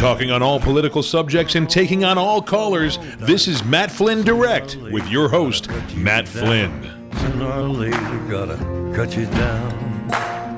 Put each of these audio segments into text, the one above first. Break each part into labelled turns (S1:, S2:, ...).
S1: Talking on all political subjects and taking on all callers, this is Matt Flynn Direct with your host, Matt Flynn.
S2: Sooner or later, gotta cut you down.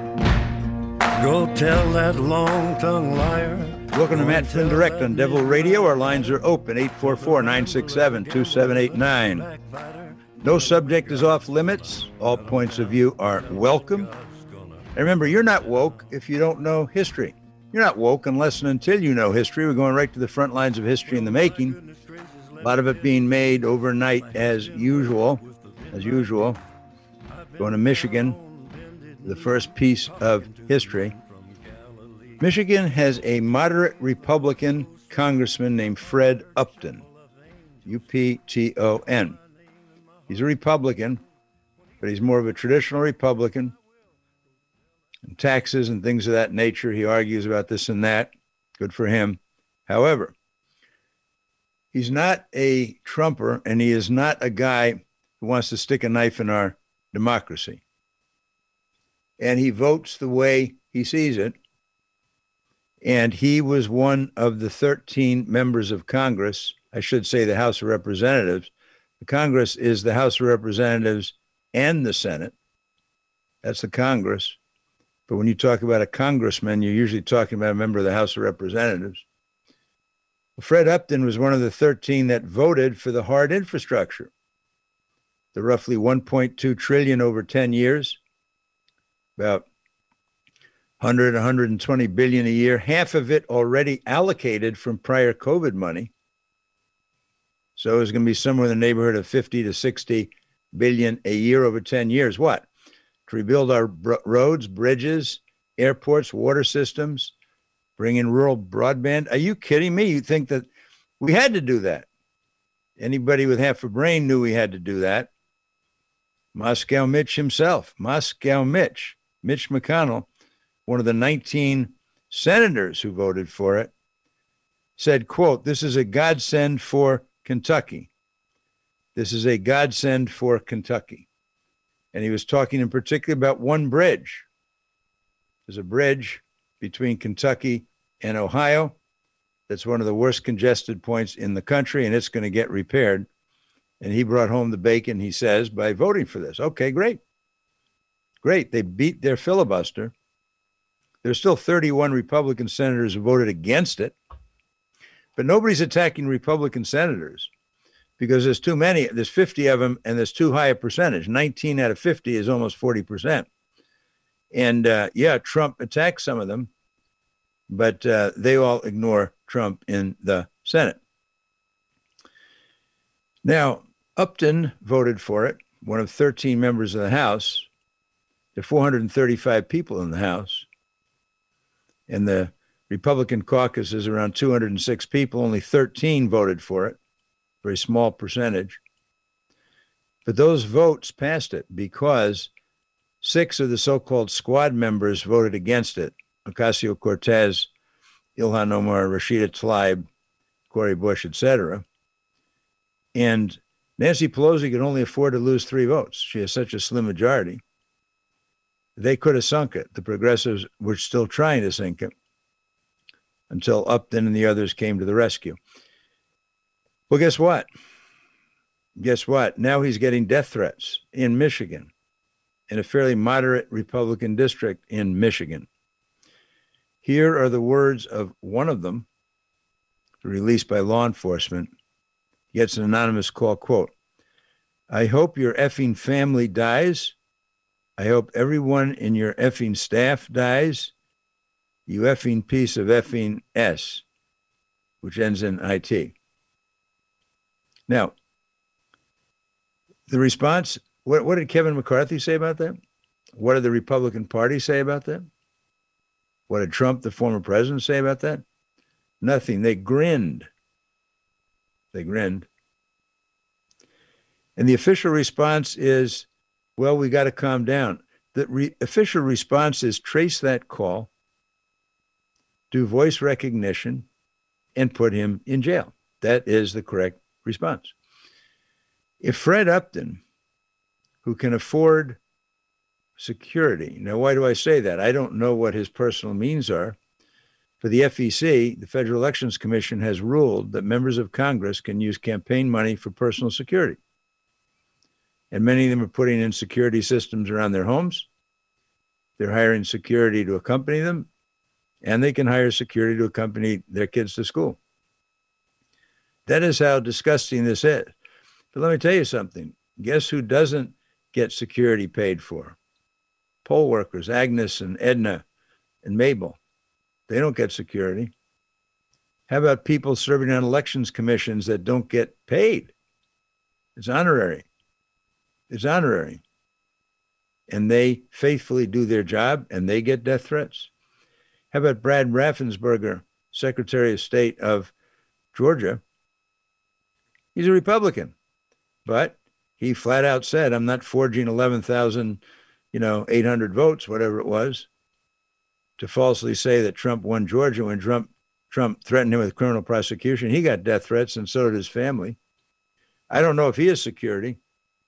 S2: Go tell that long-tongued liar.
S3: Welcome to Matt Flynn Direct on Devil Radio. Our lines are open, 844-967-2789. No subject is off limits. All points of view are welcome. And remember, you're not woke if you don't know history. You're not woke unless and until you know history. We're going right to the front lines of history in the making. A lot of it being made overnight as usual. Going to Michigan, the first piece of history. Michigan has a moderate Republican congressman named Fred Upton, U-P-T-O-N. He's a Republican, but he's more of a traditional Republican. And taxes and things of that nature, he argues about this and that. Good for him. However, he's not a Trumper, and he is not a guy who wants to stick a knife in our democracy. And he votes the way he sees it. And he was one of the 13 members of Congress, I should say the House of Representatives. The Congress is the House of Representatives and the Senate. That's the Congress. But when you talk about a congressman, you're usually talking about a member of the House of Representatives. Fred Upton was one of the 13 that voted for the hard infrastructure, the roughly $1.2 trillion over 10 years, about 120 billion a year, half of it already allocated from prior COVID money. So it's going to be somewhere in the neighborhood of 50 to 60 billion a year over 10 years. What? To rebuild our roads, bridges, airports, water systems, bring in rural broadband. Are you kidding me? You think that we had to do that? Anybody with half a brain knew we had to do that. Moscow Mitch himself, Mitch McConnell, one of the 19 senators who voted for it, said, quote, "This is a godsend for Kentucky. This is a godsend for Kentucky." And he was talking in particular about one bridge. There's a bridge between Kentucky and Ohio that's one of the worst congested points in the country, and it's going to get repaired. And he brought home the bacon, he says, by voting for this. Okay, great. Great. They beat their filibuster. There's still 31 Republican senators who voted against it. But nobody's attacking Republican senators, because there's too many. There's 50 of them, and there's too high a percentage. 19 out of 50 is almost 40%. And Trump attacked some of them, but they all ignore Trump in the Senate. Now, Upton voted for it, one of 13 members of the House. There are 435 people in the House. And the Republican caucus is around 206 people. Only 13 voted for it. Very small percentage. But those votes passed it because 6 of the so-called squad members voted against it. Ocasio-Cortez, Ilhan Omar, Rashida Tlaib, Cori Bush, etc. And Nancy Pelosi could only afford to lose 3 votes. She has such a slim majority. They could have sunk it. The progressives were still trying to sink it until Upton and the others came to the rescue. Well, guess what? Now he's getting death threats in Michigan, in a fairly moderate Republican district in Michigan. Here are the words of one of them, released by law enforcement. He gets an anonymous call, quote, "I hope your effing family dies. I hope everyone in your effing staff dies. You effing piece of effing S," which ends in IT. Now, the response, what did Kevin McCarthy say about that? What did the Republican Party say about that? What did Trump, the former president, say about that? Nothing. They grinned. And the official response is, well, we got to calm down. The official response is trace that call, do voice recognition, and put him in jail. That is the correct response. If Fred Upton, who can afford security, now why do I say that? I don't know what his personal means are, For the FEC, the Federal Elections Commission has ruled that members of Congress can use campaign money for personal security. And many of them are putting in security systems around their homes. They're hiring security to accompany them, and they can hire security to accompany their kids to school. That is how disgusting this is. But let me tell you something. Guess who doesn't get security paid for? Poll workers, Agnes and Edna and Mabel. They don't get security. How about people serving on elections commissions that don't get paid? It's honorary. It's honorary. And they faithfully do their job and they get death threats. How about Brad Raffensperger, Secretary of State of Georgia? He's a Republican, but he flat out said, I'm not forging 11,800 votes, whatever it was, to falsely say that Trump won Georgia when Trump threatened him with criminal prosecution. He got death threats, and so did his family. I don't know if he has security.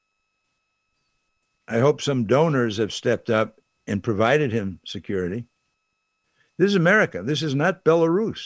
S3: I hope some donors have stepped up and provided him security. This is America. This is not Belarus.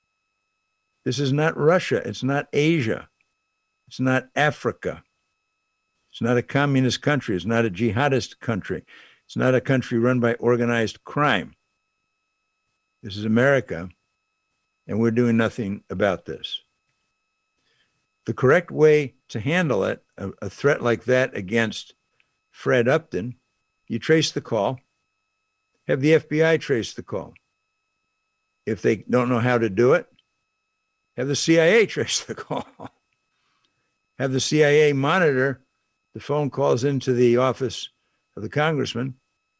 S3: This is not Russia. It's not Asia. It's not Africa. It's not a communist country. It's not a jihadist country. It's not a country run by organized crime. This is America, and we're doing nothing about this. The correct way to handle it, a threat like that against Fred Upton, you trace the call, have the FBI trace the call. If they don't know how to do it, have the CIA trace the call. Have the CIA monitor the phone calls into the office of the congressman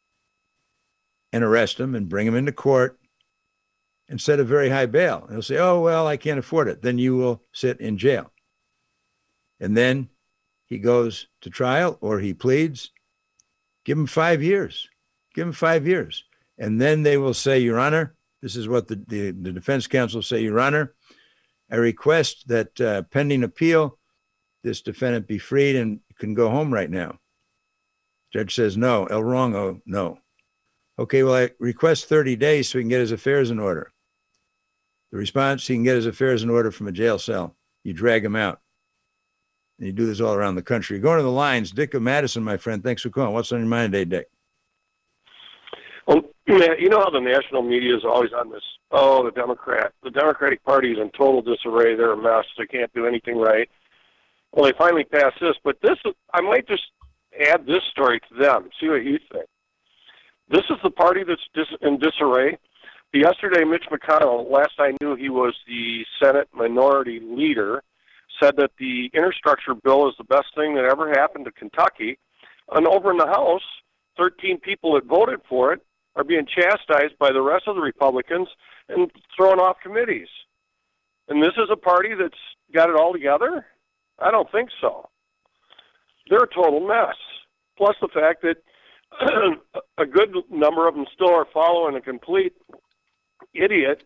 S3: and arrest him and bring him into court and set a very high bail. And he'll say, oh, well, I can't afford it. Then you will sit in jail. And then he goes to trial or he pleads. Give him 5 years. Give him 5 years. And then they will say, Your Honor, this is what the defense counsel will say, Your Honor, I request that pending appeal, this defendant be freed and can go home right now. Judge says, no. El Rongo, no. Okay, well, I request 30 days so he can get his affairs in order. The response, he can get his affairs in order from a jail cell. You drag him out. And you do this all around the country. Going to the lines, Dick of Madison, my friend. Thanks for calling. What's on your mind today, Dick?
S4: Well, you know how the national media is always on this, the Democratic Party is in total disarray. They're a mess. They can't do anything right. Well, they finally passed this, but I might just add this story to them, see what you think. This is the party that's in disarray. Yesterday, Mitch McConnell, last I knew he was the Senate Minority Leader, said that the infrastructure bill is the best thing that ever happened to Kentucky. And over in the House, 13 people that voted for it are being chastised by the rest of the Republicans and thrown off committees. And this is a party that's got it all together? I don't think so. They're a total mess. Plus the fact that a good number of them still are following a complete idiot.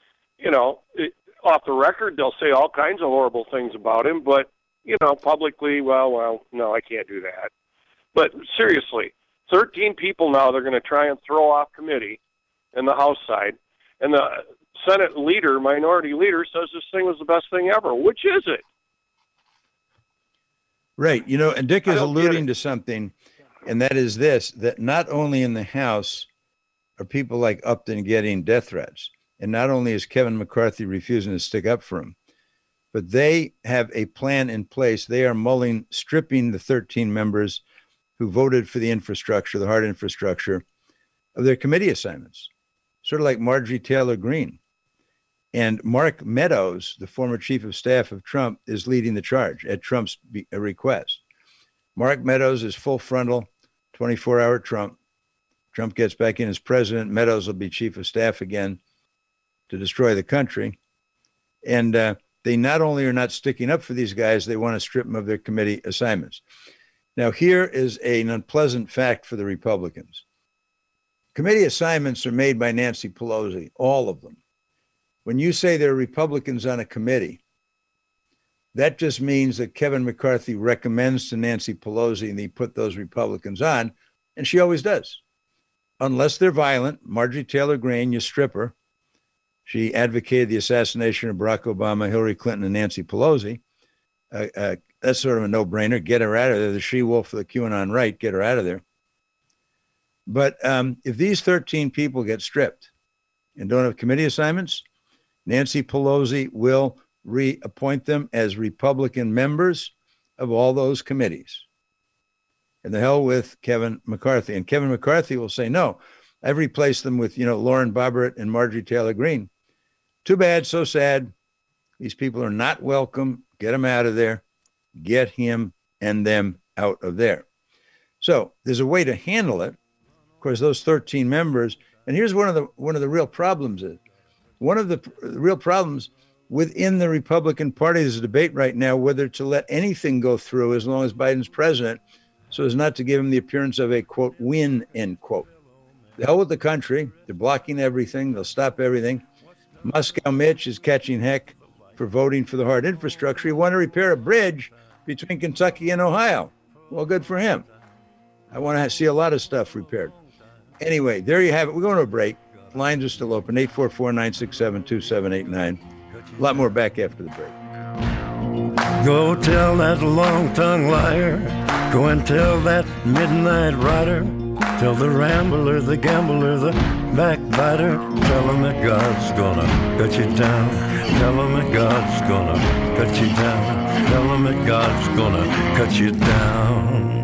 S4: Off the record, they'll say all kinds of horrible things about him, but, publicly, well, no, I can't do that. But seriously, 13 people now they're going to try and throw off committee in the House side, and the Senate leader, minority leader, says this thing was the best thing ever. Which is it?
S3: Right. And Dick is alluding to something, and that is this, that not only in the House are people like Upton getting death threats, and not only is Kevin McCarthy refusing to stick up for him, but they have a plan in place. They are mulling stripping the 13 members who voted for the infrastructure, the hard infrastructure, of their committee assignments, sort of like Marjorie Taylor Greene. And Mark Meadows, the former chief of staff of Trump, is leading the charge at Trump's request. Mark Meadows is full frontal, 24-hour Trump. Trump gets back in as president. Meadows will be chief of staff again to destroy the country. And they not only are not sticking up for these guys, they want to strip them of their committee assignments. Now, here is an unpleasant fact for the Republicans. Committee assignments are made by Nancy Pelosi, all of them. When you say there are Republicans on a committee, that just means that Kevin McCarthy recommends to Nancy Pelosi and they put those Republicans on, and she always does. Unless they're violent, Marjorie Taylor Greene, you strip her. She advocated the assassination of Barack Obama, Hillary Clinton, and Nancy Pelosi. That's sort of a no-brainer. Get her out of there. The she-wolf of the QAnon right, get her out of there. But if these 13 people get stripped and don't have committee assignments, Nancy Pelosi will reappoint them as Republican members of all those committees. And the hell with Kevin McCarthy. And Kevin McCarthy will say, no, I've replaced them with, Lauren Boebert and Marjorie Taylor Greene. Too bad, so sad. These people are not welcome. Get them out of there. Get him and them out of there. So there's a way to handle it. Of course, those 13 members, and here's one of the real problems is, one of the real problems within the Republican Party, there's a debate right now whether to let anything go through as long as Biden's president, so as not to give him the appearance of a, quote, win, end quote. The hell with the country. They're blocking everything. They'll stop everything. Moscow Mitch is catching heck for voting for the hard infrastructure. He wanted to repair a bridge between Kentucky and Ohio. Well, good for him. I want to see a lot of stuff repaired. Anyway, there you have it. We're going to a break. Lines are still open, 844-967-2789. A lot more back after the break.
S2: Go tell that long-tongued liar. Go and tell that midnight rider. Tell the rambler, the gambler, the backbiter. Tell him that God's gonna cut you down. Tell him that God's gonna cut you down. Tell him that God's gonna cut you down.